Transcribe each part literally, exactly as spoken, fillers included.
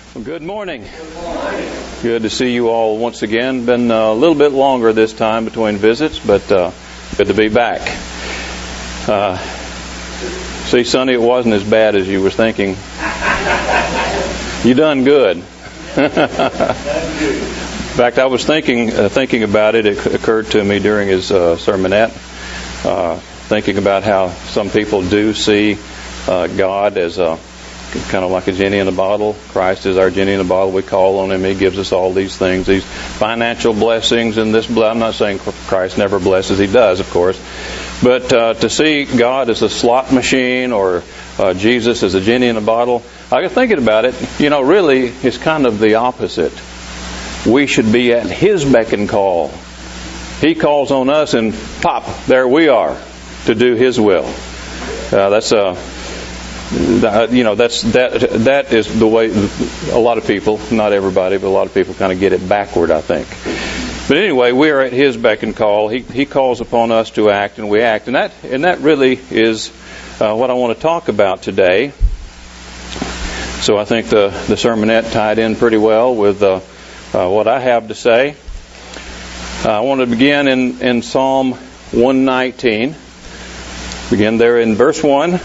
Well, good morning. Good morning. Good to see you all once again. Been a little bit longer this time between visits, but uh, good to be back. Uh, see, Sonny, it wasn't as bad as you were thinking. You done good. In fact, I was thinking uh, thinking about it. It occurred to me during his uh, sermonette, uh, thinking about how some people do see uh, God as a kind of like a genie in a bottle. Christ is our genie in a bottle. We call on Him. He gives us all these things, these financial blessings and this. I'm not saying Christ never blesses. He does, of course. But uh, to see God as a slot machine or uh, Jesus as a genie in a bottle, I got thinking about it. You know, really, it's kind of the opposite. We should be at His beck and call. He calls on us, and pop, there we are to do His will. Uh, that's a. Uh, you know, that's that. That is the way a lot of people, not everybody, but a lot of people kind of get it backward, I think. But anyway, we are at His beck and call. He He calls upon us to act, and we act, and that and that really is uh, what I want to talk about today. So I think the the sermonette tied in pretty well with uh, uh, what I have to say. Uh, I want to begin in in Psalm one nineteen. Begin there in verse one.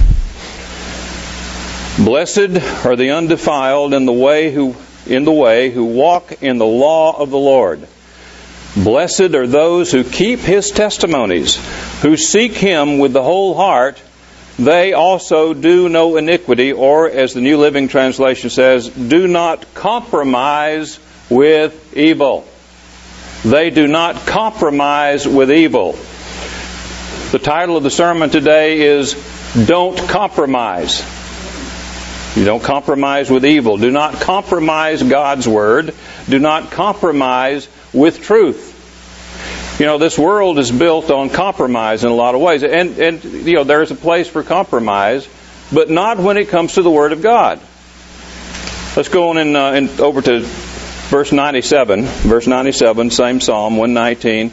Blessed are the undefiled in the way who in the way who walk in the law of the Lord. Blessed are those who keep His testimonies, who seek Him with the whole heart. They also do no iniquity, or as the New Living Translation says, do not compromise with evil. They do not compromise with evil. The title of the sermon today is Don't Compromise. You don't compromise with evil. Do not compromise God's Word. Do not compromise with truth. You know, this world is built on compromise in a lot of ways. And, and you know, there's a place for compromise, but not when it comes to the Word of God. Let's go on in, uh, in over to verse ninety-seven. Verse ninety-seven, same Psalm, one nineteen.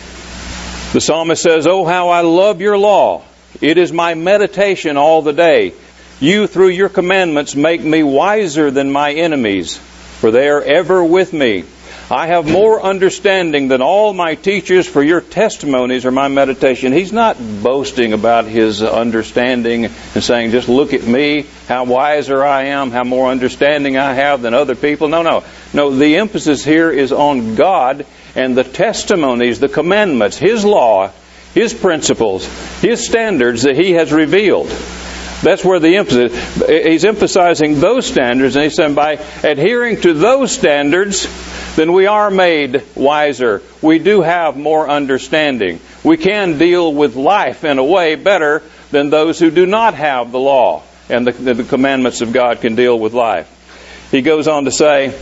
The psalmist says, "Oh, how I love your law. It is my meditation all the day. You, through your commandments, make me wiser than my enemies, for they are ever with me. I have more understanding than all my teachers, for your testimonies are my meditation." He's not boasting about his understanding and saying, just look at me, how wiser I am, how more understanding I have than other people. No, no. No, the emphasis here is on God and the testimonies, the commandments, His law, His principles, His standards that He has revealed. That's where the emphasis, he's emphasizing those standards, and he's saying by adhering to those standards, then we are made wiser. We do have more understanding. We can deal with life in a way better than those who do not have the law and the, the commandments of God can deal with life. He goes on to say,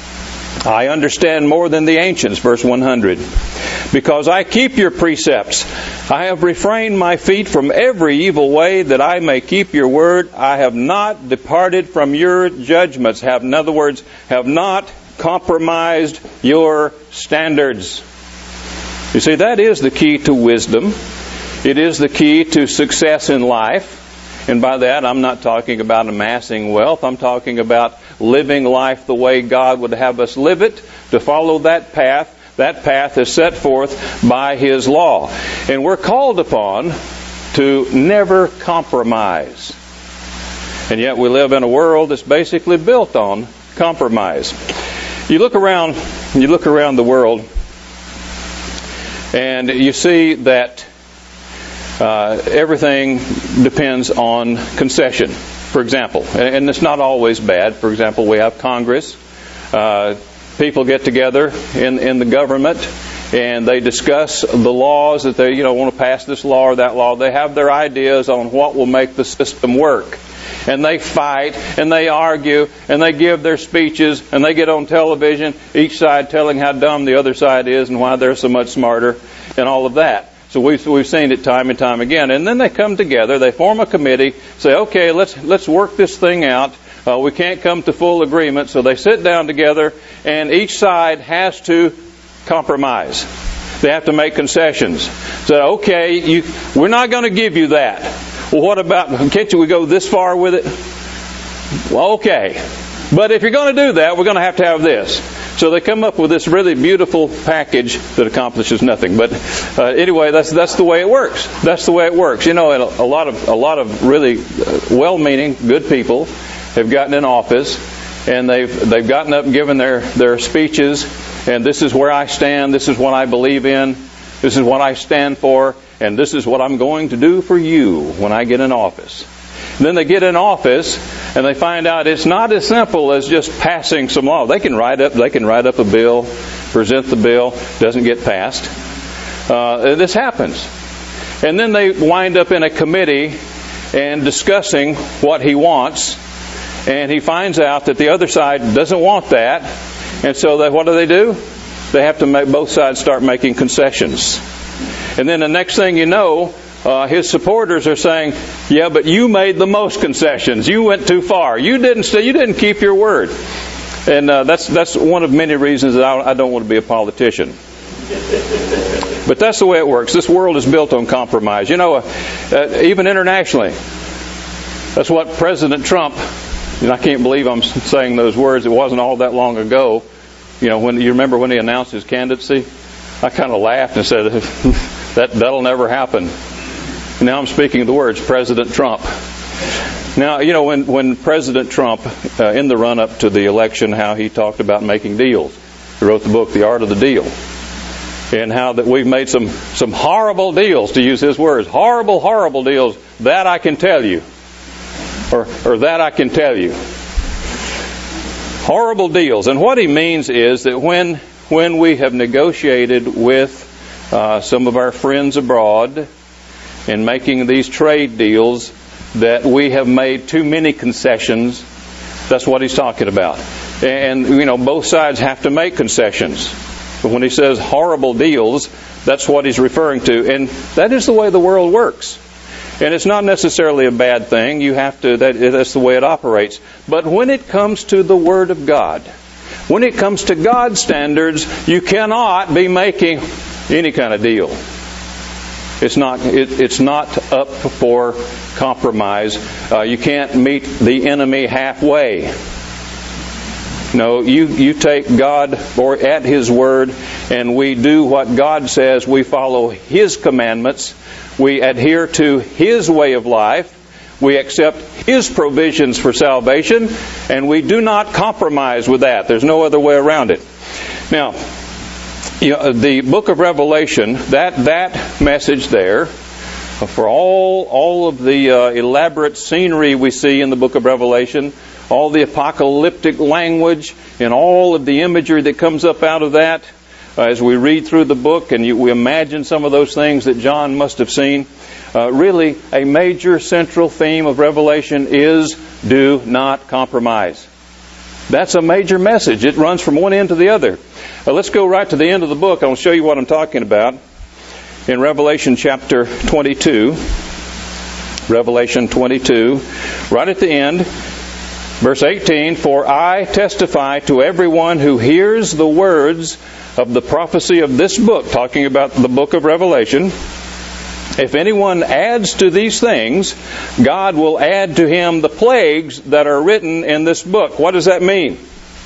I understand more than the ancients, verse one hundred. Because I keep your precepts. I have refrained my feet from every evil way that I may keep your word. I have not departed from your judgments. Have, in other words, have not compromised your standards. You see, that is the key to wisdom. It is the key to success in life. And by that, I'm not talking about amassing wealth. I'm talking about living life the way God would have us live it, to follow that path. That path is set forth by His law. And we're called upon to never compromise. And yet we live in a world that's basically built on compromise. You look around, you look around the world, and you see that uh, everything depends on concession. For example, and it's not always bad. For example, we have Congress. Uh, People get together in in the government and they discuss the laws that they you know want to pass this law or that law. They have their ideas on what will make the system work, and they fight and they argue and they give their speeches and they get on television, each side telling how dumb the other side is and why they're so much smarter and all of that. So we've we've seen it time and time again. And then they come together, they form a committee, say, okay, let's let's work this thing out. Uh, we can't come to full agreement, so they sit down together, and each side has to compromise. They have to make concessions. So, okay, you, we're not going to give you that. Well, what about, can't we go this far with it? Well, okay. But if you're going to do that, we're going to have to have this. So they come up with this really beautiful package that accomplishes nothing. But uh, anyway, that's that's the way it works. That's the way it works. You know, a lot of a lot of really well-meaning, good people have gotten in office, and they've they've gotten up and given their their speeches. And this is where I stand. This is what I believe in. This is what I stand for. And this is what I'm going to do for you when I get in office. And then they get in office, and they find out it's not as simple as just passing some law. They can write up, they can write up a bill, present the bill, doesn't get passed. Uh, this happens, and then they wind up in a committee and discussing what he wants, and he finds out that the other side doesn't want that, and so they, what do they do? They have to make both sides start making concessions, and then the next thing you know, Uh, his supporters are saying, "Yeah, but you made the most concessions. You went too far. You didn't stay, you didn't keep your word." And uh, that's that's one of many reasons that I, I don't want to be a politician. But that's the way it works. This world is built on compromise. You know, uh, uh, even internationally, that's what President Trump. And I can't believe I'm saying those words. It wasn't all that long ago. You know, when you remember when he announced his candidacy, I kind of laughed and said, "That that'll never happen." Now I'm speaking the words, President Trump. Now, you know, when, when President Trump, uh, in the run-up to the election, how he talked about making deals. He wrote the book, The Art of the Deal. And how that we've made some, some horrible deals, to use his words. Horrible, horrible deals. That I can tell you. Or, or that I can tell you. Horrible deals. And what he means is that when, when we have negotiated with uh, some of our friends abroad, in making these trade deals, that we have made too many concessions. That's what he's talking about. And, you know, both sides have to make concessions. But when he says horrible deals, that's what he's referring to. And that is the way the world works. And it's not necessarily a bad thing. You have to, that, that's the way it operates. But when it comes to the Word of God, when it comes to God's standards, you cannot be making any kind of deal. It's not. It, it's not up for compromise. Uh, you can't meet the enemy halfway. No, you you take God or at His word, and we do what God says. We follow His commandments. We adhere to His way of life. We accept His provisions for salvation, and we do not compromise with that. There's no other way around it. Now, you know, the book of Revelation, that that message there, for all all of the uh, elaborate scenery we see in the book of Revelation, all the apocalyptic language, and all of the imagery that comes up out of that, uh, as we read through the book, and you, we imagine some of those things that John must have seen. Uh, really, a major central theme of Revelation is do not compromise. That's a major message. It runs from one end to the other. Uh, let's go right to the end of the book. I'll show you what I'm talking about. In Revelation chapter twenty-two, Revelation twenty-two, right at the end, verse eighteen, "For I testify to everyone who hears the words of the prophecy of this book," talking about the book of Revelation, "if anyone adds to these things, God will add to him the plagues that are written in this book." What does that mean?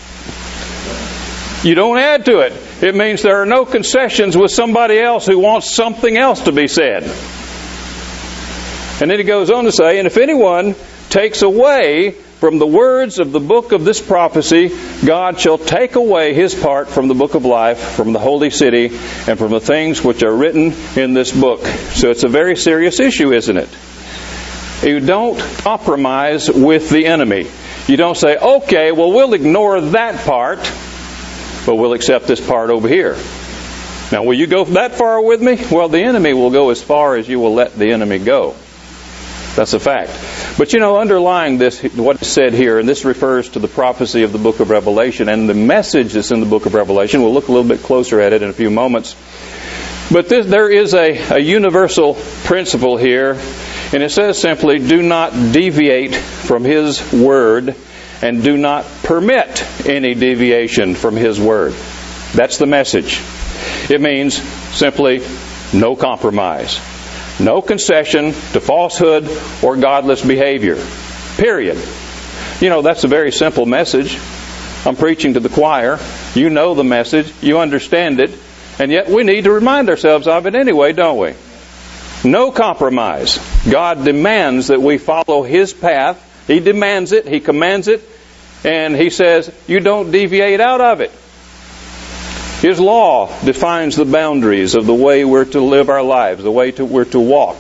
You don't add to it. It means there are no concessions with somebody else who wants something else to be said. And then he goes on to say, "And if anyone takes away from the words of the book of this prophecy, God shall take away his part from the book of life, from the holy city, and from the things which are written in this book." So it's a very serious issue, isn't it? You don't compromise with the enemy. You don't say, okay, well, we'll ignore that part, but we'll accept this part over here. Now, will you go that far with me? Well, the enemy will go as far as you will let the enemy go. That's a fact. But, you know, underlying this, what is said here, and this refers to the prophecy of the book of Revelation and the message that's in the book of Revelation. We'll look a little bit closer at it in a few moments. But this, there is a, a universal principle here, and it says simply, do not deviate from His word, and do not permit any deviation from His word. That's the message. It means simply no compromise. No concession to falsehood or godless behavior. Period. You know, that's a very simple message. I'm preaching to the choir. You know the message. You understand it. And yet we need to remind ourselves of it anyway, don't we? No compromise. God demands that we follow His path. He demands it. He commands it. And He says, you don't deviate out of it. His law defines the boundaries of the way we're to live our lives, the way to, we're to walk.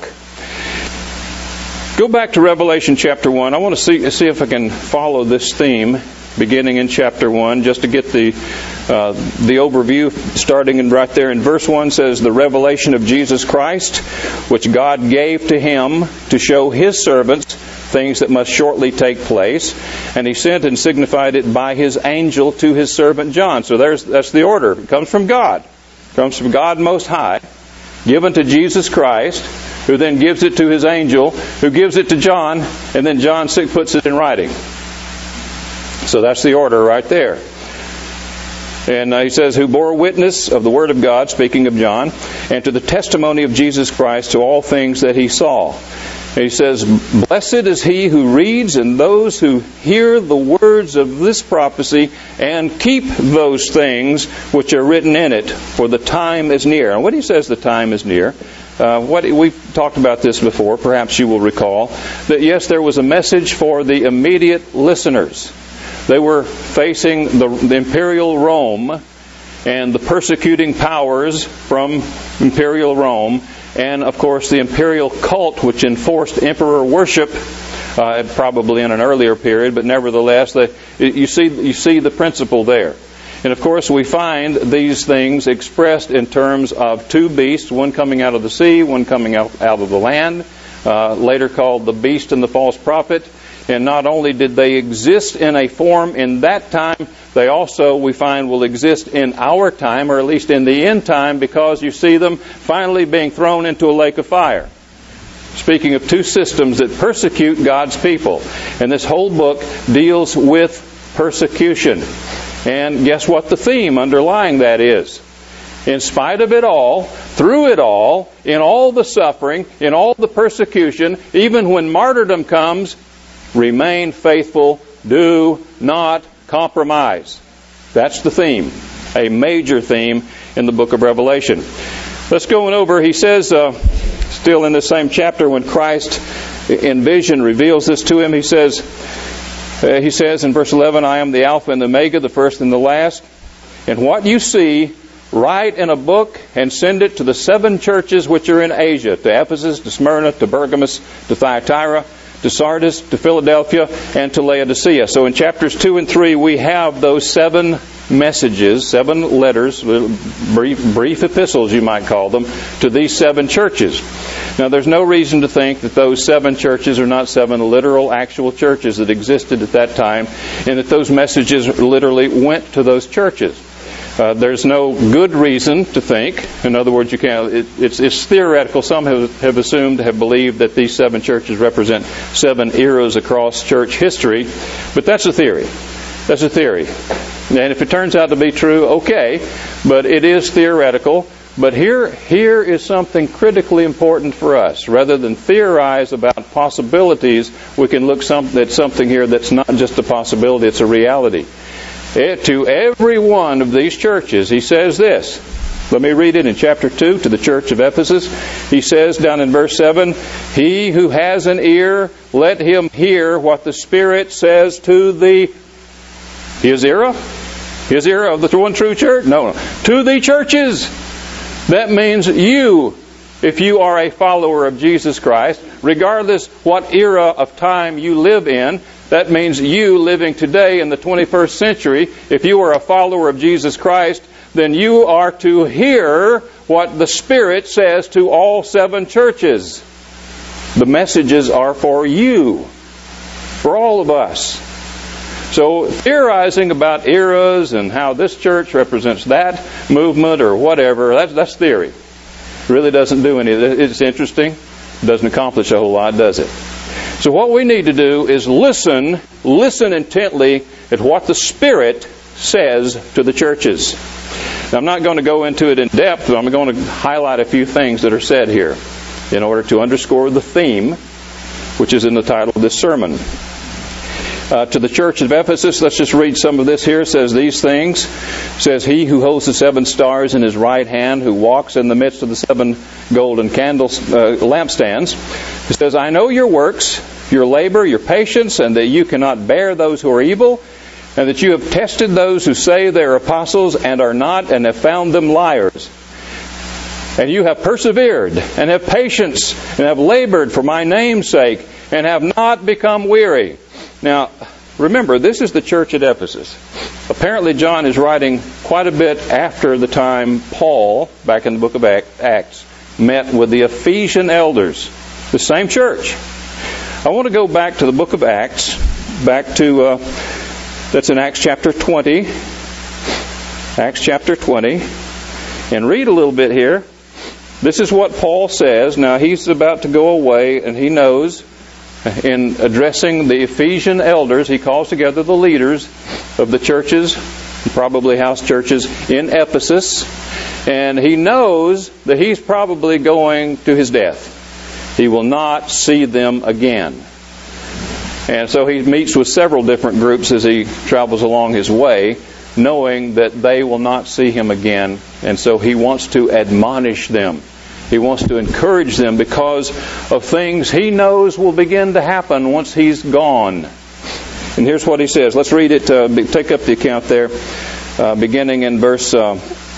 Go back to Revelation chapter one. I want to see, see if I can follow this theme beginning in chapter one, just to get the uh, the overview starting in right there in verse one says, the revelation of Jesus Christ, which God gave to Him to show His servants things that must shortly take place. And He sent and signified it by His angel to His servant John. So there's that's the order. It comes from God. It comes from God Most High, given to Jesus Christ, who then gives it to His angel, who gives it to John, and then John puts it in writing. So that's the order right there. And uh, he says, who bore witness of the Word of God, speaking of John, and to the testimony of Jesus Christ to all things that he saw. And he says, blessed is he who reads and those who hear the words of this prophecy and keep those things which are written in it, for the time is near. And when he says the time is near, uh, what we've talked about this before, perhaps you will recall, that yes, there was a message for the immediate listeners. They were facing the, the imperial Rome and the persecuting powers from imperial Rome, and of course the imperial cult which enforced emperor worship, uh, probably in an earlier period, but nevertheless, they, you see you see the principle there. And of course we find these things expressed in terms of two beasts, one coming out of the sea, one coming out, out of the land, uh, later called the beast and the false prophet. And not only did they exist in a form in that time, they also, we find, will exist in our time, or at least in the end time, because you see them finally being thrown into a lake of fire. Speaking of two systems that persecute God's people. And this whole book deals with persecution. And guess what the theme underlying that is? In spite of it all, through it all, in all the suffering, in all the persecution, even when martyrdom comes, remain faithful, do not compromise. That's the theme, a major theme in the book of Revelation. Let's go on over. He says, uh, still in the same chapter, when Christ in vision reveals this to him, he says, uh, he says in verse eleven, I am the Alpha and the Omega, the first and the last. And what you see, write in a book and send it to the seven churches which are in Asia, to Ephesus, to Smyrna, to Pergamos, to Thyatira, to Sardis, to Philadelphia, and to Laodicea. So in chapters two and three, we have those seven messages, seven letters, brief, brief epistles, you might call them, to these seven churches. Now, there's no reason to think that those seven churches are not seven literal, actual churches that existed at that time, and that those messages literally went to those churches. Uh, there's no good reason to think. In other words, you can't. It, it's, it's theoretical. Some have, have assumed, have believed that these seven churches represent seven eras across church history, but that's a theory. That's a theory. And if it turns out to be true, okay, but it is theoretical. But here, here is something critically important for us. Rather than theorize about possibilities, we can look some, at something here that's not just a possibility, it's a reality. To every one of these churches, he says this. Let me read it in chapter two to the church of Ephesus. He says down in verse seven, he who has an ear, let him hear what the Spirit says to the... His era? His era of the one true church? No, no. To the churches. That means you, if you are a follower of Jesus Christ, regardless what era of time you live in, that means you living today in the twenty-first century, if you are a follower of Jesus Christ, then you are to hear what the Spirit says to all seven churches. The messages are for you, for all of us. So theorizing about eras and how this church represents that movement or whatever, that's, that's theory. It really doesn't do any. It's interesting. It doesn't accomplish a whole lot, does it? So what we need to do is listen, listen intently at what the Spirit says to the churches. Now, I'm not going to go into it in depth, but I'm going to highlight a few things that are said here in order to underscore the theme, which is in the title of this sermon. Uh, to the church of Ephesus, let's just read some of this here. It says these things. It says, he who holds the seven stars in his right hand, who walks in the midst of the seven golden candles, uh, lampstands. It says, I know your works, your labor, your patience, and that you cannot bear those who are evil, and that you have tested those who say they are apostles and are not, and have found them liars. And you have persevered, and have patience, and have labored for my name's sake, and have not become weary. Now, remember, this is the church at Ephesus. Apparently, John is writing quite a bit after the time Paul, back in the book of Acts, met with the Ephesian elders, the same church. I want to go back to the book of Acts, back to, uh, that's in Acts chapter twenty, Acts chapter twenty, and read a little bit here. This is what Paul says. Now, he's about to go away, and he knows, in addressing the Ephesian elders, he calls together the leaders of the churches, probably house churches, in Ephesus, and he knows that he's probably going to his death. He will not see them again. And so he meets with several different groups as he travels along his way, knowing that they will not see him again, and so he wants to admonish them. He wants to encourage them because of things he knows will begin to happen once he's gone. And here's what he says. Let's read it. Uh, take up the account there, uh, beginning in verse. Uh,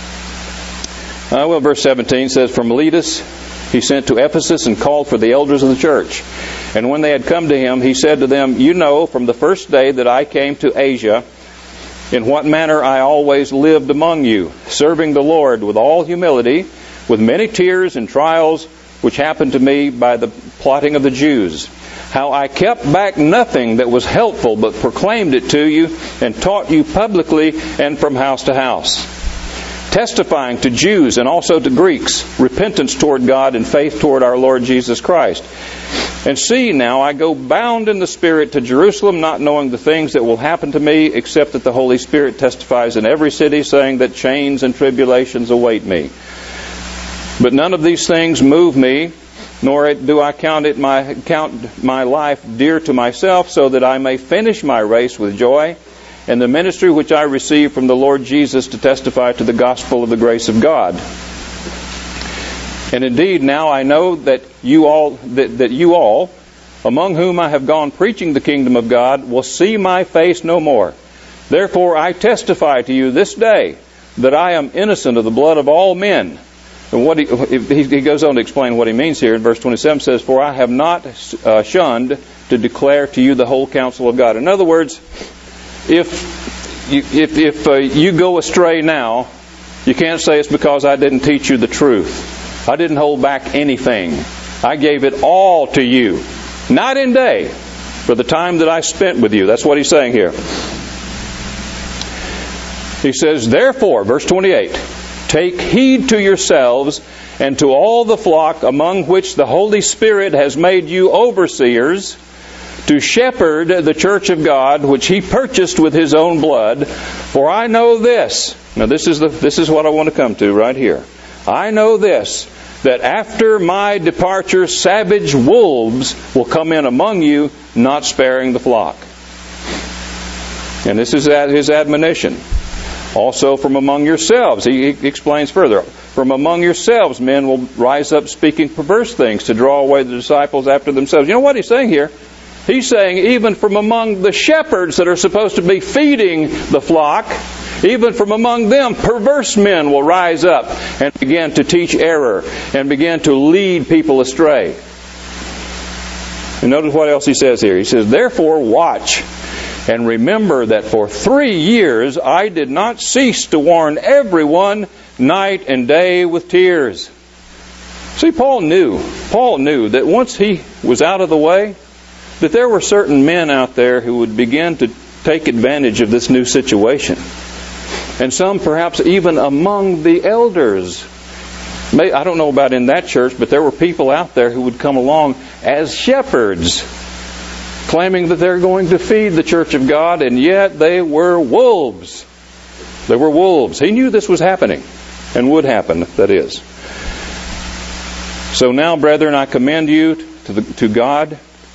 uh, well, verse seventeen says, "From Miletus he sent to Ephesus and called for the elders of the church. And when they had come to him, he said to them, You know from the first day that I came to Asia, in what manner I always lived among you, serving the Lord with all humility, with many tears and trials which happened to me by the plotting of the Jews. How I kept back nothing that was helpful, but proclaimed it to you and taught you publicly and from house to house, testifying to Jews and also to Greeks repentance toward God and faith toward our Lord Jesus Christ. And see, now I go bound in the Spirit to Jerusalem, not knowing the things that will happen to me, except that the Holy Spirit testifies in every city, saying that chains and tribulations await me. But none of these things move me, nor do I count it my count my life dear to myself, so that I may finish my race with joy, and the ministry which I received from the Lord Jesus to testify to the gospel of the grace of God. And indeed, now I know that you all, that, that you all, among whom I have gone preaching the kingdom of God, will see my face no more. Therefore I testify to you this day that I am innocent of the blood of all men." And what he, he goes on to explain what he means here in verse twenty-seven, says, "For I have not uh, shunned to declare to you the whole counsel of God." In other words, if you, if, if uh, you go astray now, you can't say it's because I didn't teach you the truth. I didn't hold back anything. I gave it all to you, night and day, for the time that I spent with you. That's what he's saying here. He says, "Therefore," verse twenty-eight, "take heed to yourselves and to all the flock among which the Holy Spirit has made you overseers, to shepherd the church of God, which He purchased with His own blood. For I know this." Now this is the this is what I want to come to right here. "I know this, that after my departure savage wolves will come in among you, not sparing the flock." And this is his admonition. "Also from among yourselves," he explains further, "from among yourselves men will rise up speaking perverse things to draw away the disciples after themselves." You know what he's saying here? He's saying even from among the shepherds that are supposed to be feeding the flock, even from among them, perverse men will rise up and begin to teach error and begin to lead people astray. And notice what else he says here. He says, "Therefore watch and remember that for three years I did not cease to warn everyone night and day with tears." See, Paul knew. Paul knew that once he was out of the way, that there were certain men out there who would begin to take advantage of this new situation. And some perhaps even among the elders. I don't know about in that church, but there were people out there who would come along as shepherds, claiming that they're going to feed the church of God, and yet they were wolves. They were wolves. He knew this was happening, and would happen, that is. "So now, brethren, I commend you to, the, to God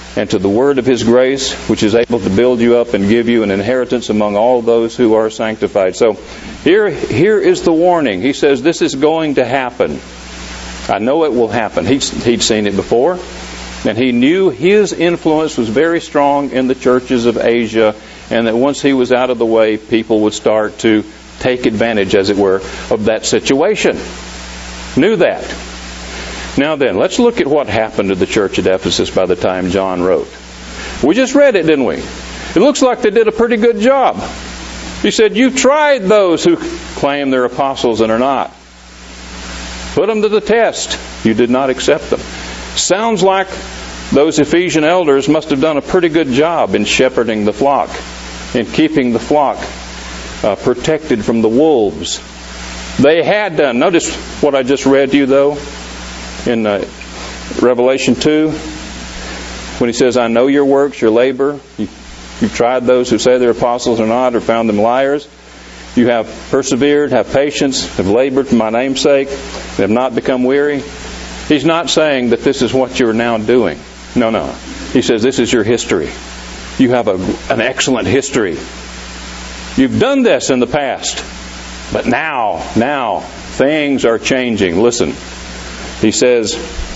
and to the word of His grace, which is able to build you up and give you an inheritance among all those who are sanctified. So here, here is the warning. He says this is going to happen. I know it will happen. He'd, he'd seen it before, and he knew his influence was very strong in the churches of Asia, and that once he was out of the way, people would start to take advantage, as it were, of that situation. Knew that. Now then, let's look at what happened to the church at Ephesus by the time John wrote. We just read it, didn't we? It looks like they did a pretty good job. He said, you tried those who claim they're apostles and are not. Put them to the test. You did not accept them. Sounds like those Ephesian elders must have done a pretty good job in shepherding the flock, in keeping the flock uh, protected from the wolves. They had done. Notice what I just read to you, though, in uh, Revelation two, when he says, I know your works, your labor. You, you've tried those who say they're apostles or not, or found them liars. You have persevered, have patience, have labored for my name's sake, and have not become weary. He's not saying that this is what you're now doing. No, no. He says this is your history. You have a, an excellent history. You've done this in the past. But now, now, things are changing. Listen. He says,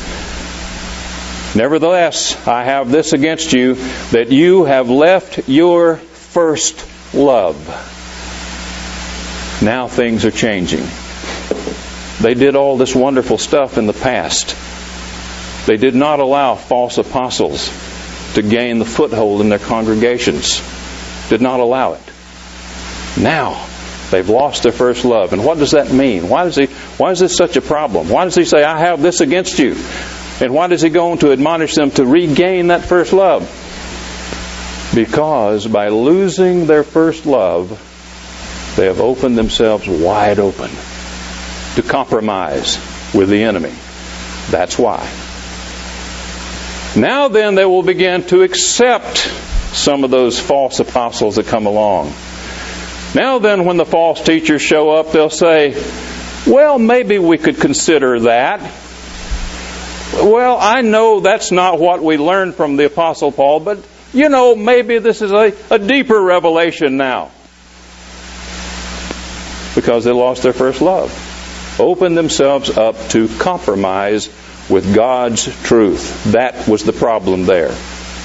nevertheless, I have this against you, that you have left your first love. Now things are changing. They did all this wonderful stuff in the past. They did not allow false apostles to gain the foothold in their congregations. Did not allow it. Now, they've lost their first love. And what does that mean? Why does he, why is this such a problem? Why does he say, I have this against you? And why does he go on to admonish them to regain that first love? Because by losing their first love, they have opened themselves wide open to compromise with the enemy. That's why. Now then, they will begin to accept some of those false apostles that come along. Now then, when the false teachers show up, they'll say, well, maybe we could consider that. Well, I know that's not what we learned from the Apostle Paul, but, you know, maybe this is a, a deeper revelation now. Because they lost their first love. Opened themselves up to compromise with God's truth. That was the problem there.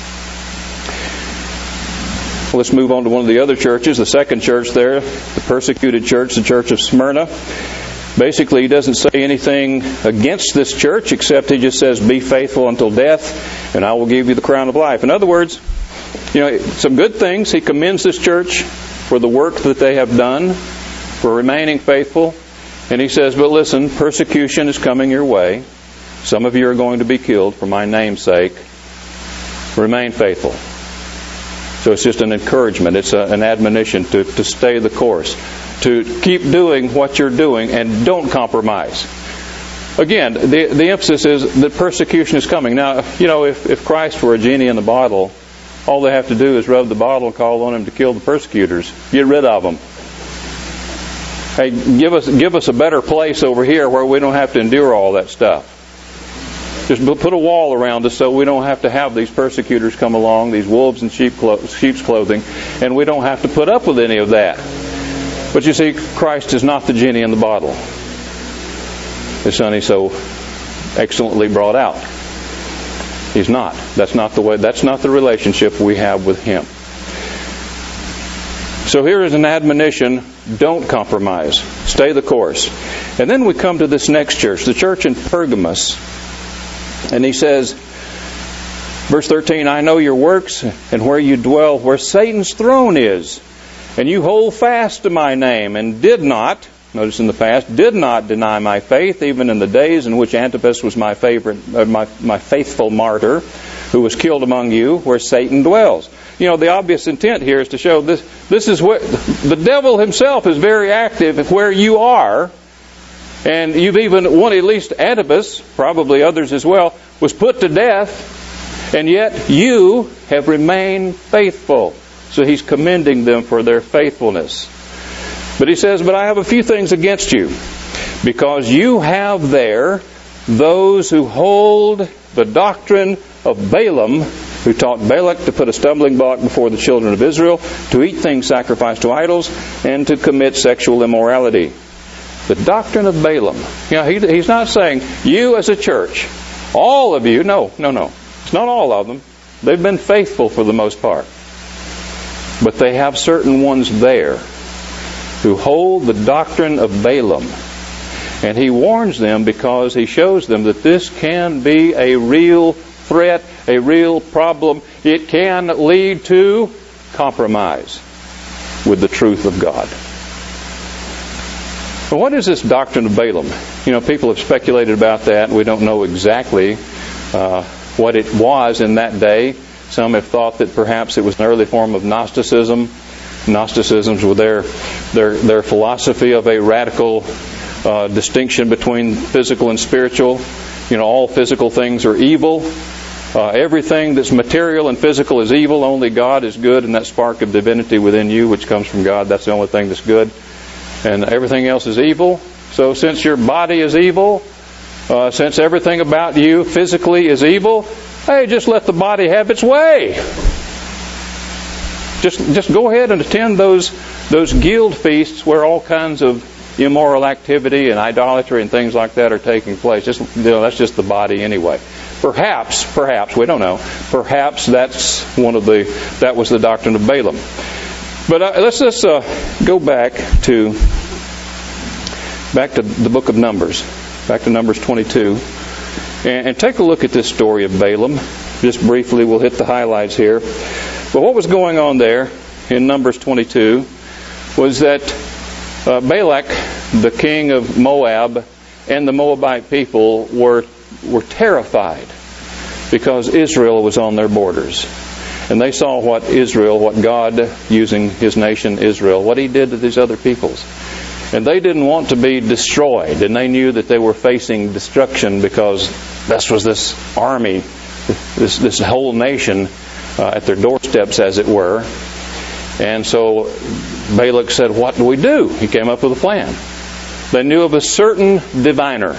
Let's move on to one of the other churches, the second church there, the persecuted church, the church of Smyrna. Basically, he doesn't say anything against this church, except he just says, be faithful until death, and I will give you the crown of life. In other words, you know, some good things. He commends this church for the work that they have done, for remaining faithful. And he says, but listen, persecution is coming your way. Some of you are going to be killed for my name's sake. Remain faithful. So it's just an encouragement. It's a, an admonition to, to stay the course. To keep doing what you're doing and don't compromise. Again, the, the emphasis is that persecution is coming. Now, you know, if, if Christ were a genie in the bottle, all they have to do is rub the bottle and call on him to kill the persecutors. Get rid of them. Hey, give us give us a better place over here where we don't have to endure all that stuff. Just put a wall around us so we don't have to have these persecutors come along, these wolves in sheep clo- sheep's clothing, and we don't have to put up with any of that. But you see, Christ is not the genie in the bottle. As Sonny so excellently brought out. He's not. That's not the way. That's not the relationship we have with Him. So here is an admonition: don't compromise. Stay the course. And then we come to this next church, the church in Pergamos. And he says, verse thirteen, I know your works and where you dwell, where Satan's throne is. And you hold fast to my name and did not, notice in the past, did not deny my faith, even in the days in which Antipas was my favorite, uh, my, my faithful martyr, who was killed among you, where Satan dwells. You know, the obvious intent here is to show this, this is where the devil himself is very active where you are. And you've even, one at least Antipas, probably others as well, was put to death, and yet you have remained faithful. So he's commending them for their faithfulness. But he says, but I have a few things against you, because you have there those who hold the doctrine of Balaam, who taught Balak to put a stumbling block before the children of Israel, to eat things sacrificed to idols, and to commit sexual immorality. The doctrine of Balaam. You know, he, he's not saying, you as a church, all of you. No, no, no. It's not all of them. They've been faithful for the most part. But they have certain ones there who hold the doctrine of Balaam. And he warns them because he shows them that this can be a real threat, a real problem. It can lead to compromise with the truth of God. But what is this doctrine of Balaam? You know, people have speculated about that. We don't know exactly uh, what it was in that day. Some have thought that perhaps it was an early form of Gnosticism. Gnosticisms were their their their philosophy of a radical uh, distinction between physical and spiritual. You know, all physical things are evil. Uh, everything that's material and physical is evil. Only God is good, and that spark of divinity within you, which comes from God, that's the only thing that's good. And everything else is evil. So since your body is evil, uh, since everything about you physically is evil, hey, just let the body have its way. Just just go ahead and attend those those guild feasts where all kinds of immoral activity and idolatry and things like that are taking place. Just, you know, that's just the body anyway. Perhaps, perhaps, we don't know. Perhaps that's one of the that was the doctrine of Balaam. But uh, let's just uh, go back to back to the book of Numbers, back to Numbers twenty-two, and, and take a look at this story of Balaam. Just briefly, we'll hit the highlights here. But what was going on there in Numbers twenty-two was that uh, Balak, the king of Moab, and the Moabite people were were terrified because Israel was on their borders. And they saw what Israel, what God, using His nation Israel, what He did to these other peoples. And they didn't want to be destroyed. And they knew that they were facing destruction because this was this army, this, this whole nation uh, at their doorsteps, as it were. And so Balak said, what do we do? He came up with a plan. They knew of a certain diviner.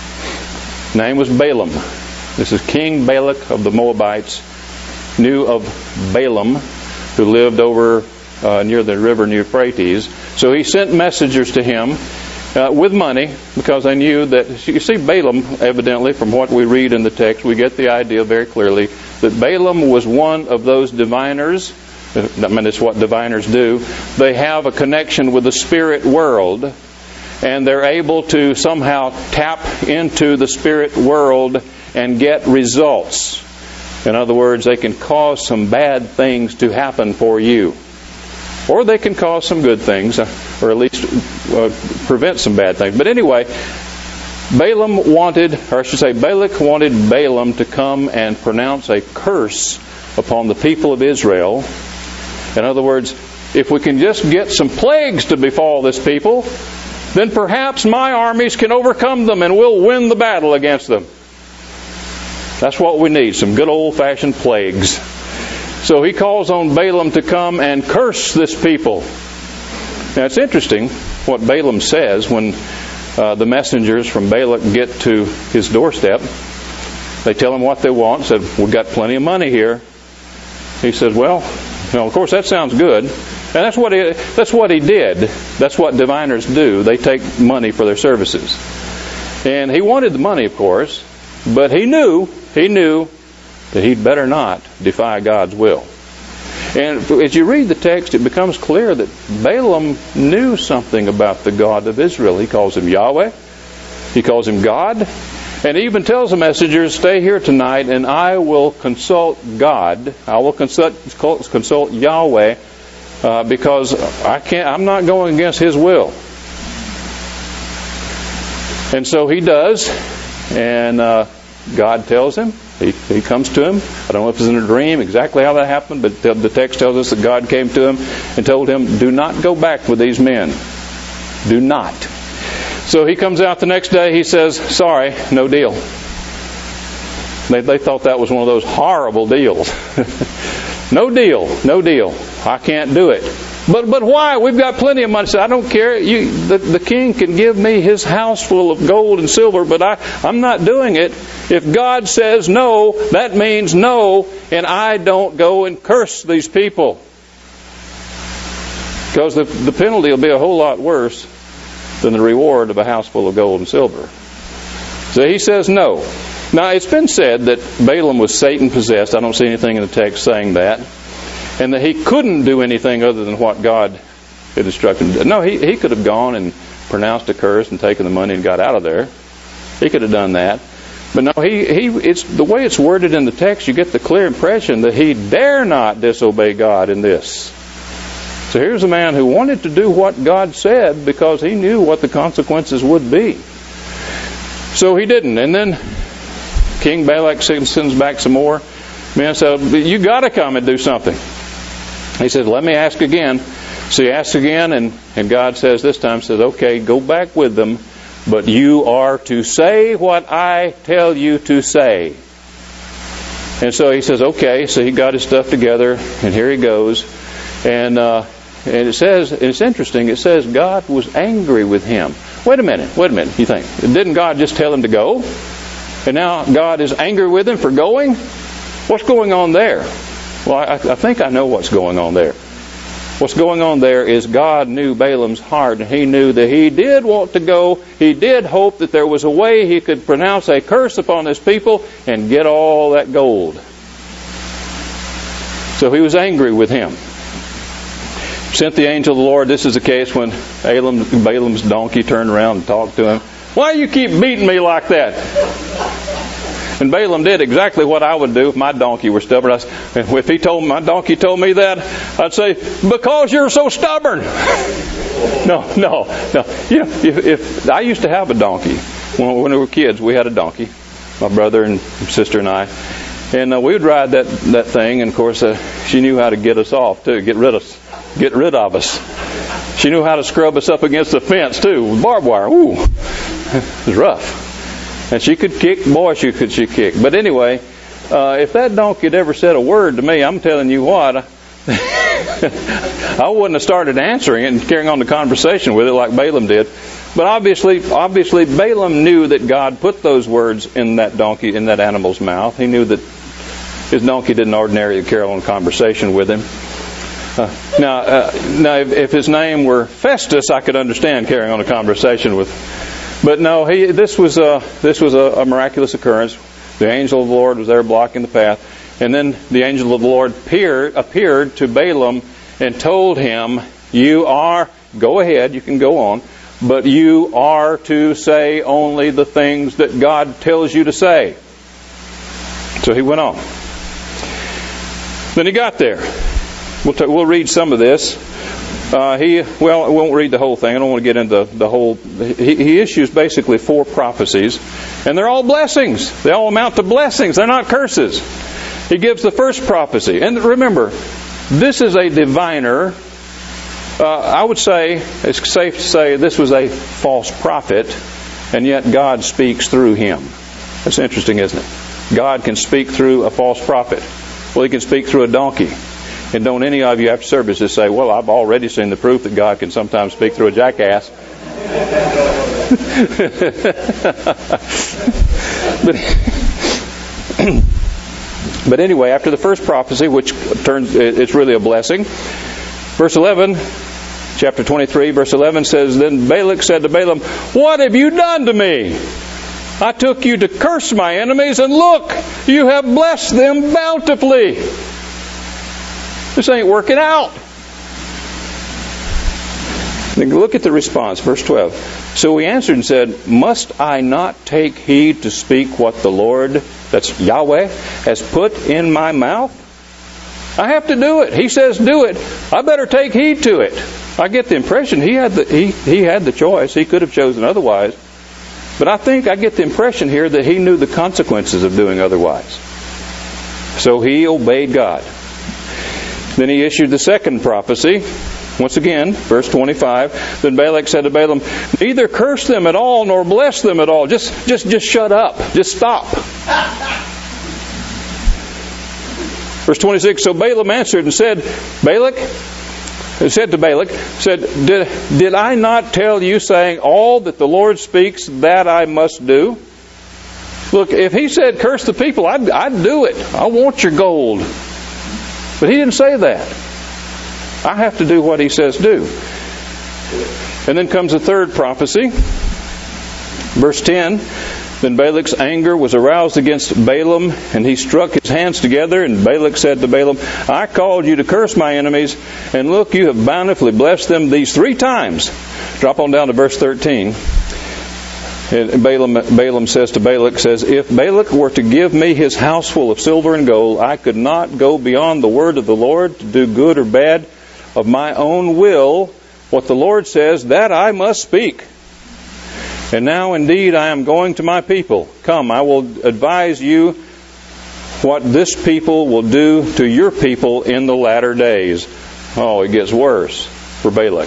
His name was Balaam. This is King Balak of the Moabites. Knew of Balaam, who lived over uh, near the river Euphrates. So he sent messengers to him uh, with money, because they knew that, you see, Balaam, evidently, from what we read in the text, we get the idea very clearly that Balaam was one of those diviners. I mean, it's what diviners do. They have a connection with the spirit world, and they're able to somehow tap into the spirit world and get results. In other words, they can cause some bad things to happen for you. Or they can cause some good things, or at least uh, prevent some bad things. But anyway, Balaam wanted, or I should say Balak wanted Balaam to come and pronounce a curse upon the people of Israel. In other words, if we can just get some plagues to befall this people, then perhaps my armies can overcome them and we'll win the battle against them. That's what we need, some good old-fashioned plagues. So he calls on Balaam to come and curse this people. Now it's interesting what Balaam says when uh, the messengers from Balak get to his doorstep. They tell him what they want. Said, we've got plenty of money here. He says, well, you know, of course that sounds good. And that's what he, that's what he did. That's what diviners do. They take money for their services. And he wanted the money, of course, but he knew, he knew that he'd better not defy God's will. And as you read the text, it becomes clear that Balaam knew something about the God of Israel. He calls him Yahweh. He calls him God. And he even tells the messengers, stay here tonight and I will consult God. I will consult, consult Yahweh uh, because I can't, I'm not going against His will. And so he does. And uh, God tells him. He, he comes to him. I don't know if it's in a dream, exactly how that happened, but the, the text tells us that God came to him and told him, do not go back with these men. Do not. So he comes out the next day. He says, sorry, no deal. They, they thought that was one of those horrible deals. No deal. No deal. I can't do it. But but why? We've got plenty of money. So I don't care. You, the, the king can give me his house full of gold and silver, but I, I'm not doing it. If God says no, that means no, and I don't go and curse these people. Because the, the penalty will be a whole lot worse than the reward of a house full of gold and silver. So he says no. Now, it's been said that Balaam was Satan-possessed. I don't see anything in the text saying that. And that he couldn't do anything other than what God had instructed him to do. No, he, he could have gone and pronounced a curse and taken the money and got out of there. He could have done that. But no, he, he it's the way it's worded in the text, you get the clear impression that he dare not disobey God in this. So here's a man who wanted to do what God said because he knew what the consequences would be. So he didn't. And then King Balak sends back some more men. Said, you got to come and do something. He said, let me ask again. So he asks again, and, and God says this time, says, okay, go back with them, but you are to say what I tell you to say. And so he says, okay. So he got his stuff together, and here he goes. And uh, and it says, and it's interesting, it says God was angry with him. Wait a minute, wait a minute, you think. Didn't God just tell him to go? And now God is angry with him for going? What's going on there? Well, I, I think I know what's going on there. What's going on there is God knew Balaam's heart, and he knew that he did want to go. He did hope that there was a way he could pronounce a curse upon his people and get all that gold. So he was angry with him. Sent the angel of the Lord. This is the case when Balaam, Balaam's donkey turned around and talked to him. Why you keep beating me like that? And Balaam did exactly what I would do if my donkey were stubborn. I, if he told my donkey told me that, I'd say, because you're so stubborn. no, no, no. You know, if, if I used to have a donkey when, when we were kids, we had a donkey, my brother and sister and I, and uh, we would ride that that thing. And of course, uh, she knew how to get us off too, get rid of, get rid of us. She knew how to scrub us up against the fence too, with barbed wire. Ooh, it was rough. And she could kick, boy, she could she kick. But anyway, uh, if that donkey had ever said a word to me, I'm telling you what, I wouldn't have started answering it and carrying on the conversation with it like Balaam did. But obviously, obviously, Balaam knew that God put those words in that donkey, in that animal's mouth. He knew that his donkey didn't ordinarily carry on a conversation with him. Uh, now, uh, now, if, if his name were Festus, I could understand carrying on a conversation with. But no, he, this was a this was a, a miraculous occurrence. The angel of the Lord was there blocking the path, and then the angel of the Lord appeared, appeared to Balaam and told him, "You are go ahead, you can go on, but you are to say only the things that God tells you to say." So he went on. Then he got there. We'll t- we'll read some of this. Uh, he well, I won't read the whole thing. I don't want to get into the whole. He, he issues basically four prophecies, and they're all blessings. They all amount to blessings. They're not curses. He gives the first prophecy, and remember, this is a diviner. Uh, I would say it's safe to say this was a false prophet, and yet God speaks through him. That's interesting, isn't it? God can speak through a false prophet. Well, He can speak through a donkey. And don't any of you after service just say, well, I've already seen the proof that God can sometimes speak through a jackass. but, but anyway, after the first prophecy, which turns, it's really a blessing, verse eleven, chapter twenty-three, verse eleven says, Then Balak said to Balaam, What have you done to me? I took you to curse my enemies, and look, you have blessed them bountifully. This ain't working out. Look at the response, verse twelve. So he answered and said, Must I not take heed to speak what the Lord, that's Yahweh, has put in my mouth? I have to do it. He says do it. I better take heed to it. I get the impression he had the, he, he had the choice. He could have chosen otherwise. But I think I get the impression here that he knew the consequences of doing otherwise. So he obeyed God. Then he issued the second prophecy. Once again, verse twenty-five. Then Balak said to Balaam, Neither curse them at all, nor bless them at all. Just, just, just shut up. Just stop. Verse twenty-six. So Balaam answered and said, Balak, said to Balak, said, did, did I not tell you, saying, all that the Lord speaks, that I must do? Look, if he said, curse the people, I'd, I'd do it. I want your gold. But he didn't say that. I have to do what he says do. And then comes the third prophecy. Verse ten, then Balak's anger was aroused against Balaam, and he struck his hands together, and Balak said to Balaam, I called you to curse my enemies, and look, you have bountifully blessed them these three times. Drop on down to verse thirteen. And Balaam, Balaam says to Balak, says, if Balak were to give me his house full of silver and gold, I could not go beyond the word of the Lord to do good or bad of my own will. What the Lord says, that I must speak. And now indeed I am going to my people. Come, I will advise you what this people will do to your people in the latter days. Oh, it gets worse for Balak.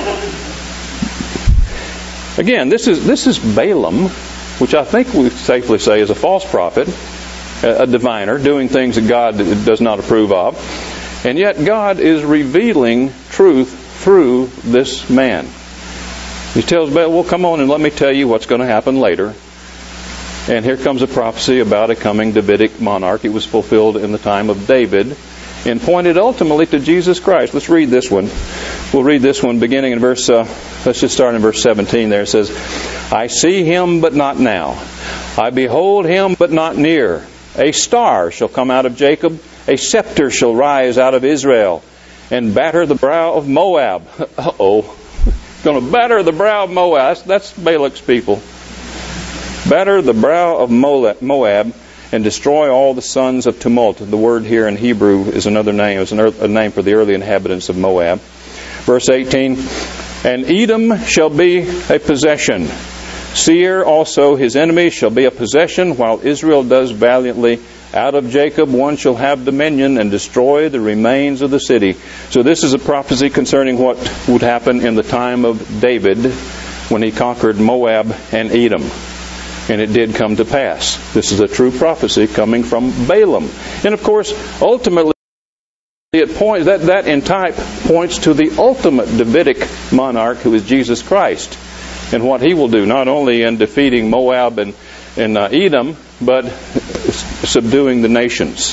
Again, this is this is Balaam, which I think we safely say is a false prophet, a diviner, doing things that God does not approve of. And yet God is revealing truth through this man. He tells Balaam, well, come on and let me tell you what's going to happen later. And here comes a prophecy about a coming Davidic monarch. It was fulfilled in the time of David and pointed ultimately to Jesus Christ. Let's read this one. We'll read this one beginning in verse, uh, let's just start in verse seventeen there. It says, I see him, but not now. I behold him, but not near. A star shall come out of Jacob. A scepter shall rise out of Israel and batter the brow of Moab. Uh-oh. Going to batter the brow of Moab. That's, that's Balak's people. Batter the brow of Moab and destroy all the sons of tumult. The word here in Hebrew is another name. It's a name for the early inhabitants of Moab. Verse eighteen, and Edom shall be a possession. Seir also, his enemy, shall be a possession, while Israel does valiantly. Out of Jacob one shall have dominion and destroy the remains of the city. So this is a prophecy concerning what would happen in the time of David when he conquered Moab and Edom. And it did come to pass. This is a true prophecy coming from Balaam. And of course, ultimately, it points that, that in type points to the ultimate Davidic monarch, who is Jesus Christ, and what he will do, not only in defeating Moab and, and uh, Edom, but subduing the nations.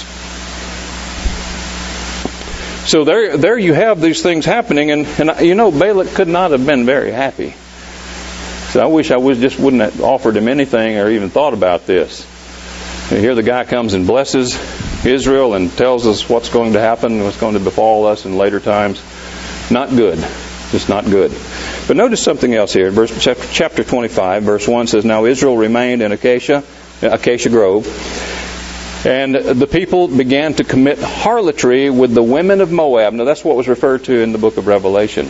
So there, there you have these things happening, and, and you know, Balak could not have been very happy. So I wish I was just wouldn't have offered him anything or even thought about this. And here the guy comes and blesses Israel and tells us what's going to happen, what's going to befall us in later times. Not good. Just not good. But notice something else here. Verse, chapter twenty-five, verse one says, now Israel remained in Acacia, Acacia Grove, and the people began to commit harlotry with the women of Moab. Now that's what was referred to in the book of Revelation.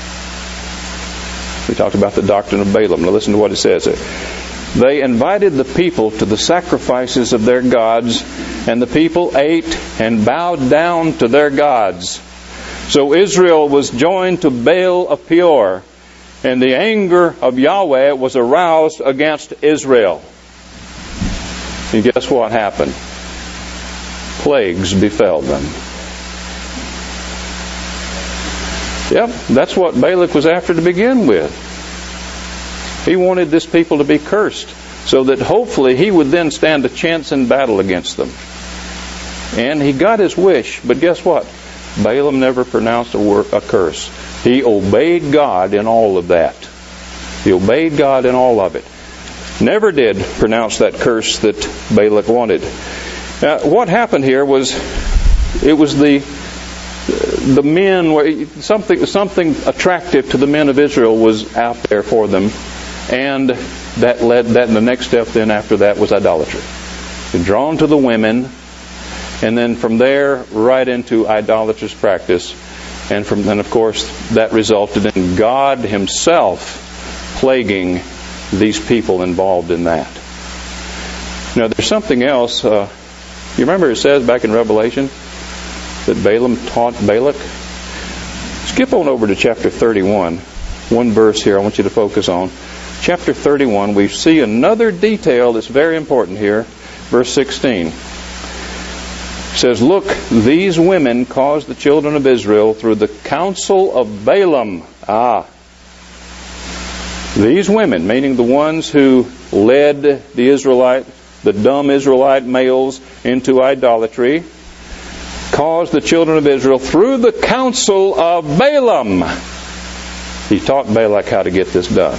We talked about the doctrine of Balaam. Now listen to what it says there. They invited the people to the sacrifices of their gods, and the people ate and bowed down to their gods. So Israel was joined to Baal of Peor, and the anger of Yahweh was aroused against Israel. And guess what happened? Plagues befell them. Yep, that's what Balak was after to begin with. He wanted this people to be cursed, so that hopefully he would then stand a chance in battle against them. And he got his wish, but guess what? Balaam never pronounced a, word, a curse. He obeyed God in all of that. He obeyed God in all of it. Never did pronounce that curse that Balak wanted. Now, what happened here was, it was the the men, something something attractive to the men of Israel was out there for them, and that led that. And the next step then after that was idolatry. They're drawn to the women. And then from there, right into idolatrous practice. And from then, of course, that resulted in God Himself plaguing these people involved in that. Now, there's something else. Uh, you remember it says back in Revelation that Balaam taught Balak? Skip on over to chapter thirty-one. One verse here I want you to focus on. Chapter thirty-one, we see another detail that's very important here. Verse sixteen. It says, look, these women caused the children of Israel through the counsel of Balaam. Ah. These women, meaning the ones who led the Israelite, the dumb Israelite males into idolatry, caused the children of Israel through the counsel of Balaam. He taught Balak how to get this done.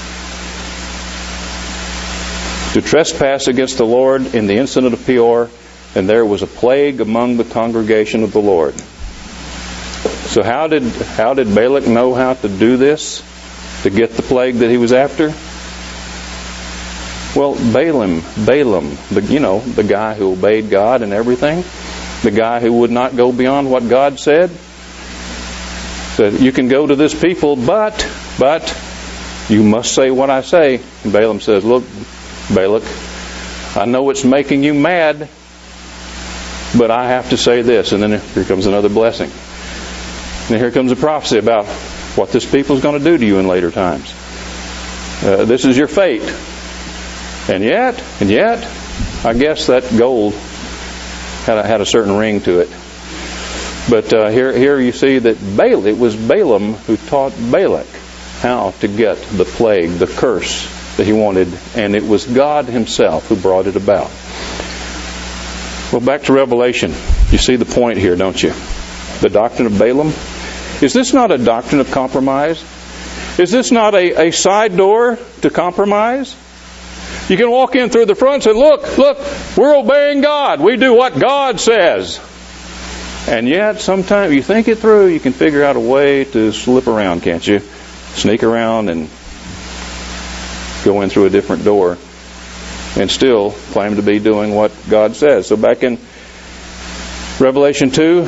To trespass against the Lord in the incident of Peor, and there was a plague among the congregation of the Lord. So how did how did Balak know how to do this, to get the plague that he was after? Well, Balaam, Balaam, the, you know, the guy who obeyed God and everything, the guy who would not go beyond what God said, said, you can go to this people, but, but, you must say what I say. And Balaam says, look, Balak, I know it's making you mad, but I have to say this. And then here comes another blessing. And here comes a prophecy about what this people is going to do to you in later times. Uh, this is your fate. And yet, and yet, I guess that gold had a, had a certain ring to it. But uh, here, here you see that Balaam, it was Balaam who taught Balak how to get the plague, the curse that he wanted, and it was God Himself who brought it about. Well, back to Revelation. You see the point here, don't you? The doctrine of Balaam. Is this not a doctrine of compromise? Is this not a, a side door to compromise? You can walk in through the front and say, look, look, we're obeying God. We do what God says. And yet, sometimes you think it through, you can figure out a way to slip around, can't you? Sneak around and go in through a different door and still claim to be doing what God says. So back in Revelation two,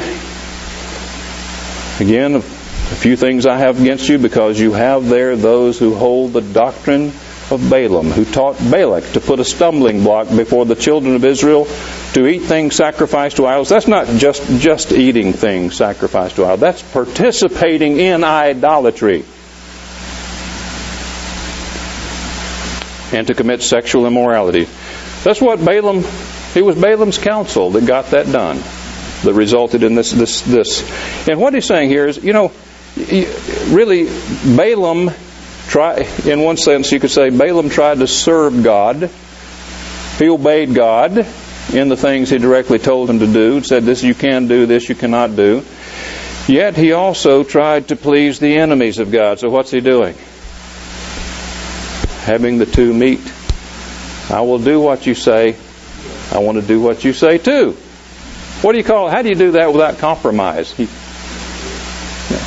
again, a few things I have against you, because you have there those who hold the doctrine of Balaam, who taught Balak to put a stumbling block before the children of Israel to eat things sacrificed to idols. That's not just, just eating things sacrificed to idols. That's participating in idolatry. And to commit sexual immorality. That's what Balaam, it was Balaam's counsel that got that done, that resulted in this, this, this. And what he's saying here is, you know, really, Balaam, try, in one sense you could say, Balaam tried to serve God. He obeyed God in the things He directly told him to do. Said, this you can do, this you cannot do. Yet he also tried to please the enemies of God. So what's he doing? Having the two meet. I will do what you say. I want to do what you say too. What do you call it? How do you do that without compromise? He, yeah.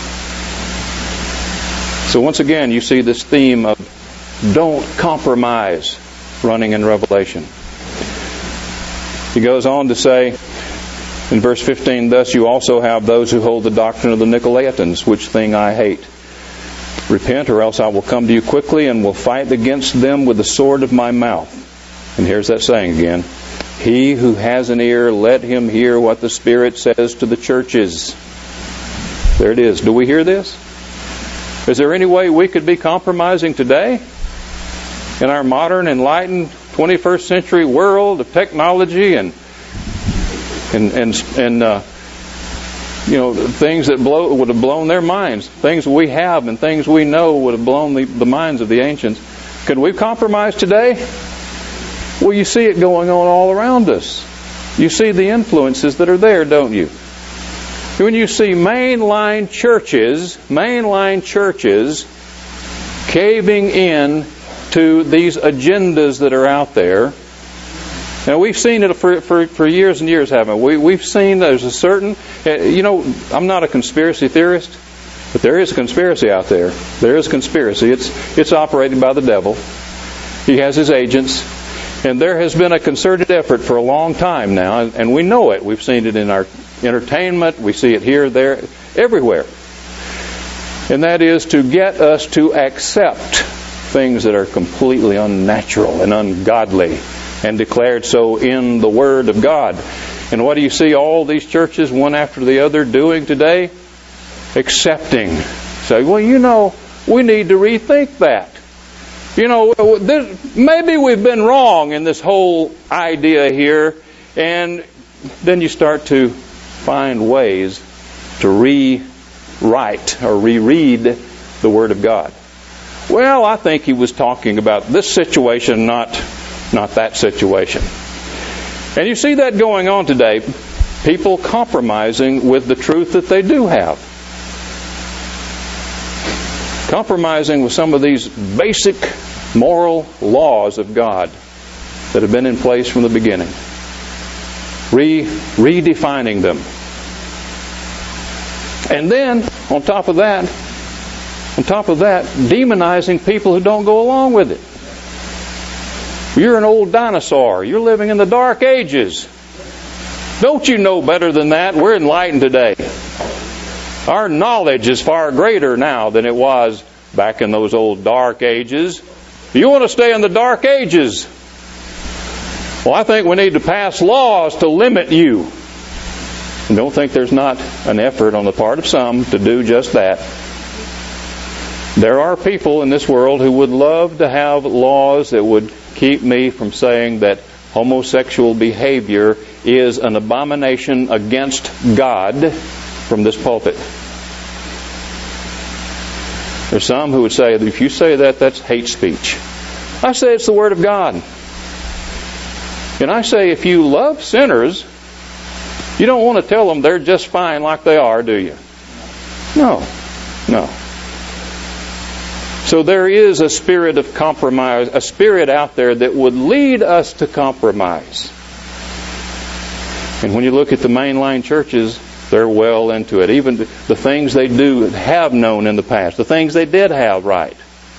So once again, you see this theme of don't compromise running in Revelation. He goes on to say in verse fifteen, thus you also have those who hold the doctrine of the Nicolaitans, which thing I hate. Repent, or else I will come to you quickly and will fight against them with the sword of my mouth. And here's that saying again. He who has an ear, let him hear what the Spirit says to the churches. There it is. Do we hear this? Is there any way we could be compromising today in our modern, enlightened, twenty-first century world of technology and and and, and uh, you know, things that blow, would have blown their minds, things we have and things we know would have blown the, the minds of the ancients? Could we compromise today? Well, you see it going on all around us. You see the influences that are there, don't you? When you see mainline churches, mainline churches caving in to these agendas that are out there. Now, we've seen it for, for, for years and years, haven't we? We've seen there's a certain, you know, I'm not a conspiracy theorist, but there is a conspiracy out there. There is conspiracy. It's, it's operated by the devil. He has his agents. And there has been a concerted effort for a long time now, and we know it. We've seen it in our entertainment. We see it here, there, everywhere. And that is to get us to accept things that are completely unnatural and ungodly and declared so in the Word of God. And what do you see all these churches, one after the other, doing today? Accepting. Say, well, you know, we need to rethink that. You know, this, maybe we've been wrong in this whole idea here, and then you start to find ways to rewrite or reread the Word of God. Well, I think he was talking about this situation, not, not that situation. And you see that going on today. People compromising with the truth that they do have. Compromising with some of these basic moral laws of God that have been in place from the beginning. Re, redefining them. And then, on top of that, on top of that, demonizing people who don't go along with it. You're an old dinosaur. You're living in the dark ages. Don't you know better than that? We're enlightened today. Our knowledge is far greater now than it was back in those old dark ages. You want to stay in the dark ages? Well, I think we need to pass laws to limit you. And don't think there's not an effort on the part of some to do just that. There are people in this world who would love to have laws that would keep me from saying that homosexual behavior is an abomination against God from this pulpit. There's some who would say, if you say that, that's hate speech. I say it's the Word of God. And I say if you love sinners, you don't want to tell them they're just fine like they are, do you? No. No. So there is a spirit of compromise, a spirit out there that would lead us to compromise. And when you look at the mainline churches, they're well into it. Even the things they do have known in the past, the things they did have right.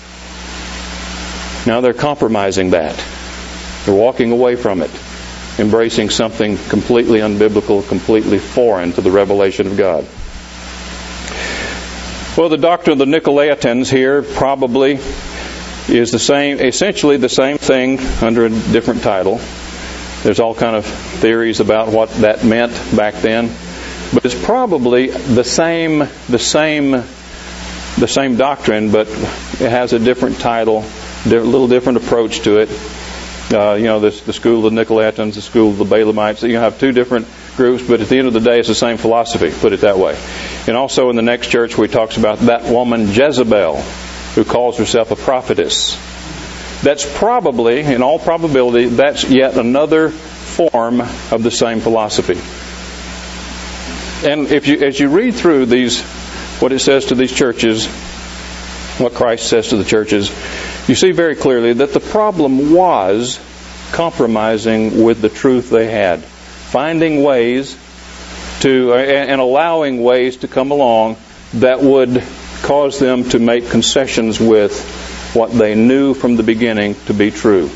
Now they're compromising that. They're walking away from it, embracing something completely unbiblical, completely foreign to the revelation of God. Well, the doctrine of the Nicolaitans here probably is the same, essentially the same thing under a different title. There's all kind of theories about what that meant back then, but it's probably the same, the same, the same doctrine, but it has a different title, a little different approach to it. Uh, you know, this, the school of the Nicolaitans, the school of the Balaamites. You have two different groups, but at the end of the day, it's the same philosophy, put it that way. And also in the next church, we talks about that woman Jezebel, who calls herself a prophetess. That's probably, in all probability, that's yet another form of the same philosophy. And if you, as you read through these, what it says to these churches, what Christ says to the churches, you see very clearly that the problem was compromising with the truth they had, finding ways to, and allowing ways to come along that would cause them to make concessions with what they knew from the beginning to be true,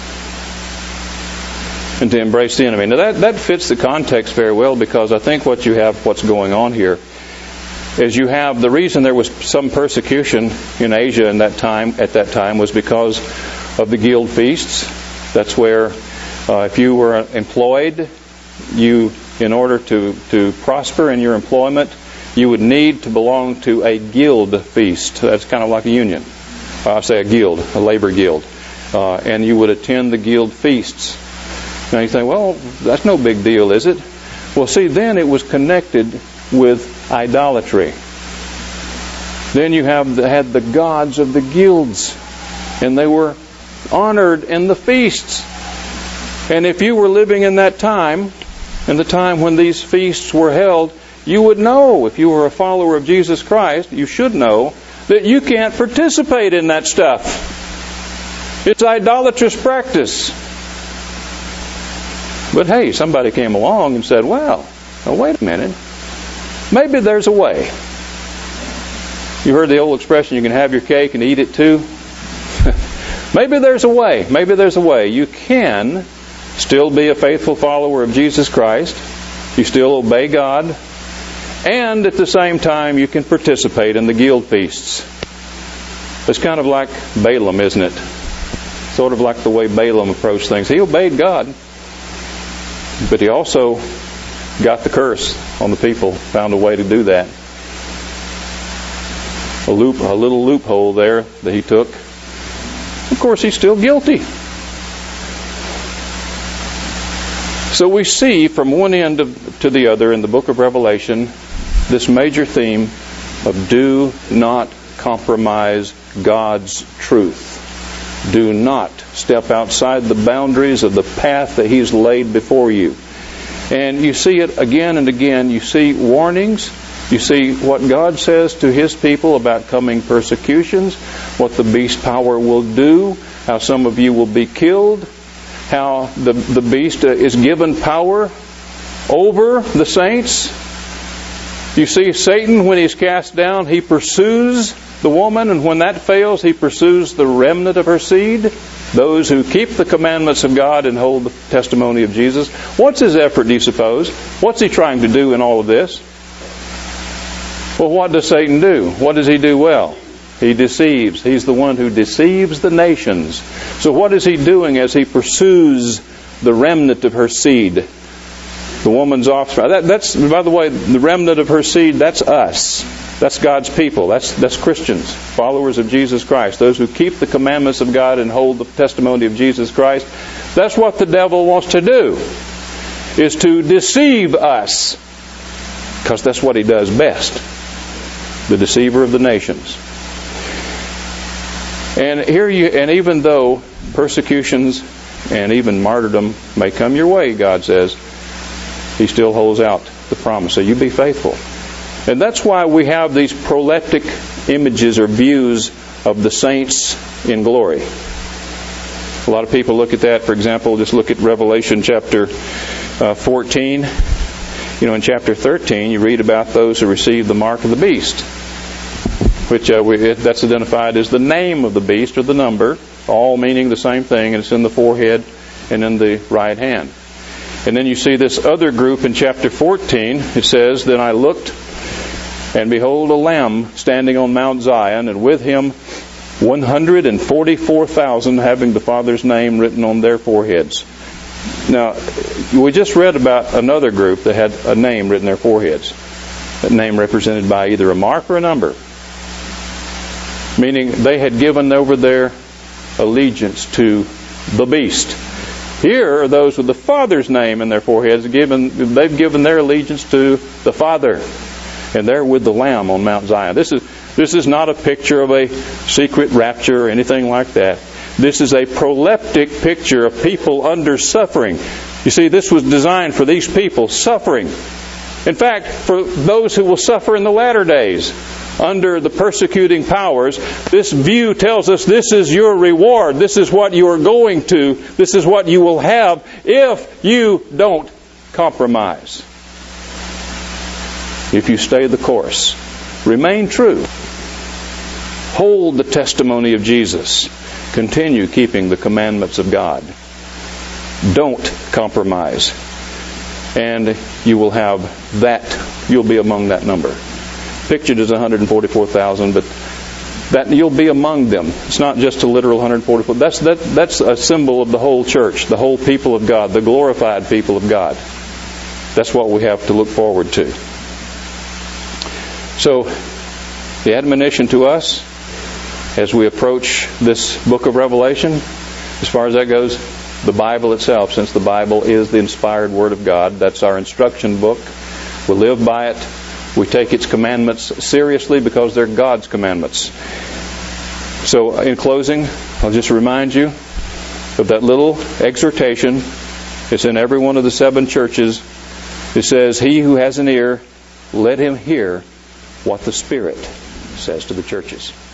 and to embrace the enemy. Now that, that fits the context very well, because I think what you have, what's going on here, is you have the reason there was some persecution in Asia in that time, at that time, was because of the guild feasts. That's where, uh, if you were employed, you, in order to, to prosper in your employment, you would need to belong to a guild feast. That's kind of like a union. I say a guild, a labor guild. Uh, and you would attend the guild feasts. Now you think, well, that's no big deal, is it? Well, see, then it was connected with idolatry. Then you have the, had the gods of the guilds, and they were honored in the feasts. And if you were living in that time, in the time when these feasts were held, you would know, if you were a follower of Jesus Christ, you should know that you can't participate in that stuff. It's idolatrous practice. But hey, somebody came along and said, well, now wait a minute. Maybe there's a way. You heard the old expression, you can have your cake and eat it too? Maybe there's a way. Maybe there's a way. You can still be a faithful follower of Jesus Christ. You still obey God. And at the same time, you can participate in the guild feasts. It's kind of like Balaam, isn't it? Sort of like the way Balaam approached things. He obeyed God, but he also got the curse on the people, found a way to do that. A loop, a little loophole there that he took. Of course, he's still guilty. So we see from one end of, to the other in the book of Revelation this major theme of do not compromise God's truth. Do not step outside the boundaries of the path that He's laid before you. And you see it again and again. You see warnings. You see what God says to His people about coming persecutions, what the beast power will do, how some of you will be killed, how the, the beast is given power over the saints. You see Satan, when he's cast down, he pursues the woman, and when that fails, he pursues the remnant of her seed, those who keep the commandments of God and hold the testimony of Jesus. What's his effort, do you suppose? What's he trying to do in all of this? Well, what does Satan do? What does he do well? He deceives. He's the one who deceives the nations. So what is he doing as he pursues the remnant of her seed? The woman's offspring. That, that's, by the way, the remnant of her seed, that's us. That's God's people. That's, that's Christians, followers of Jesus Christ. Those who keep the commandments of God and hold the testimony of Jesus Christ. That's what the devil wants to do, is to deceive us. Because that's what he does best. The deceiver of the nations. And here you, and even though persecutions and even martyrdom may come your way, God says, He still holds out the promise. So you be faithful. And that's why we have these proleptic images or views of the saints in glory. A lot of people look at that. For example, just look at Revelation chapter uh, fourteen. You know, in chapter thirteen, you read about those who receive the mark of the beast, which uh, we, that's identified as the name of the beast or the number, all meaning the same thing, and it's in the forehead and in the right hand. And then you see this other group in chapter fourteen. It says, "Then I looked, and behold, a Lamb standing on Mount Zion, and with him one hundred forty-four thousand having the Father's name written on their foreheads." Now, we just read about another group that had a name written on their foreheads. That name represented by either a mark or a number. Meaning they had given over their allegiance to the beast. Here are those with the Father's name in their foreheads. Given, they've given their allegiance to the Father. And they're with the Lamb on Mount Zion. This is, this is not a picture of a secret rapture or anything like that. This is a proleptic picture of people under suffering. You see, this was designed for these people suffering. In fact, for those who will suffer in the latter days under the persecuting powers, this view tells us this is your reward. This is what you are going to. This is what you will have if you don't compromise. If you stay the course. Remain true. Hold the testimony of Jesus. Continue keeping the commandments of God. Don't compromise. And you will have that, you'll be among that number. Pictured as one hundred forty-four thousand, but that you'll be among them. It's not just a literal one hundred forty-four. That's, that, that's a symbol of the whole church, the whole people of God, the glorified people of God. That's what we have to look forward to. So, the admonition to us as we approach this book of Revelation, as far as that goes, the Bible itself, since the Bible is the inspired Word of God, that's our instruction book. We live by it. We take its commandments seriously because they're God's commandments. So, in closing, I'll just remind you of that little exhortation. It's in every one of the seven churches. It says, "He who has an ear, let him hear what the Spirit says to the churches."